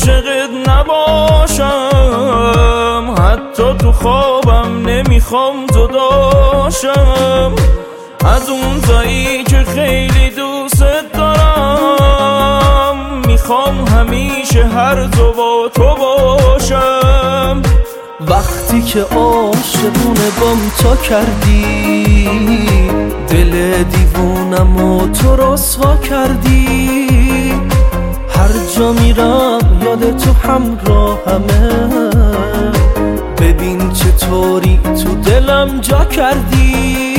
عاشقت نباشم، حتی تو خوابم نمیخوام جداشم. از اون جایی که خیلی دوست دارم، میخوام همیشه هر جا با تو باشم. وقتی که عاشقونه بام تا کردی، دل دیوونمو تو رسوا کردی. هر جا میرم یاد تو همراهمه، ببین چطوری تو دلم جا کردی.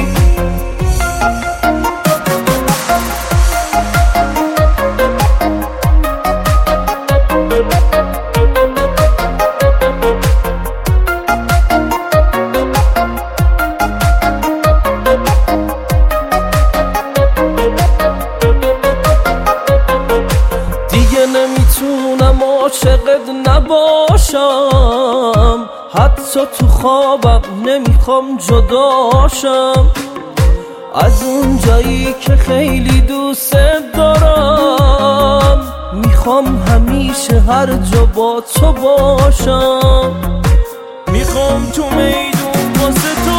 نمیتونم عاشقت نباشم، حتی تو خوابم نمیخوام جداشم. از اون جایی که خیلی دوست دارم، میخوام همیشه هر جا با تو باشم. میخوام تو میدون واسه تو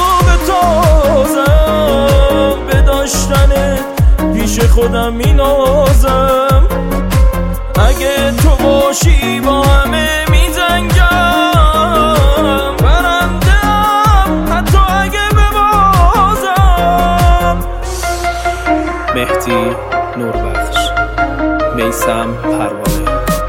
بتازم، به داشتنت پیش خودم مینازم. اگه تو باشی با همه میزنگم، برندم حتی اگه ببازم. مهدی نوربخش، میثم پروانه.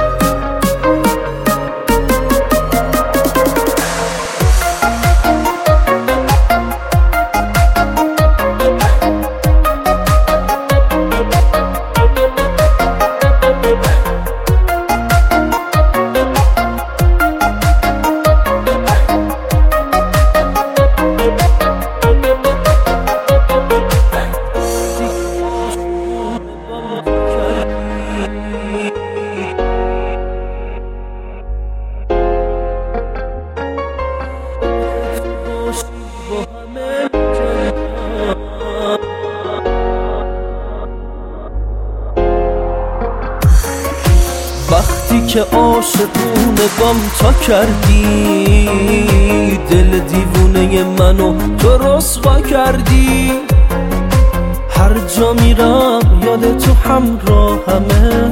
وقتی که عاشقونه بام تا کردی، دل دیوونه منو تو رسوا کردی. هر جا میرم یاد تو همراهمه،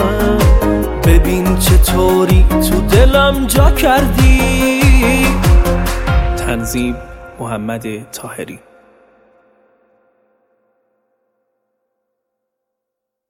ببین چطوری تو دلم جا کردی. تنظیم محمد طاهری.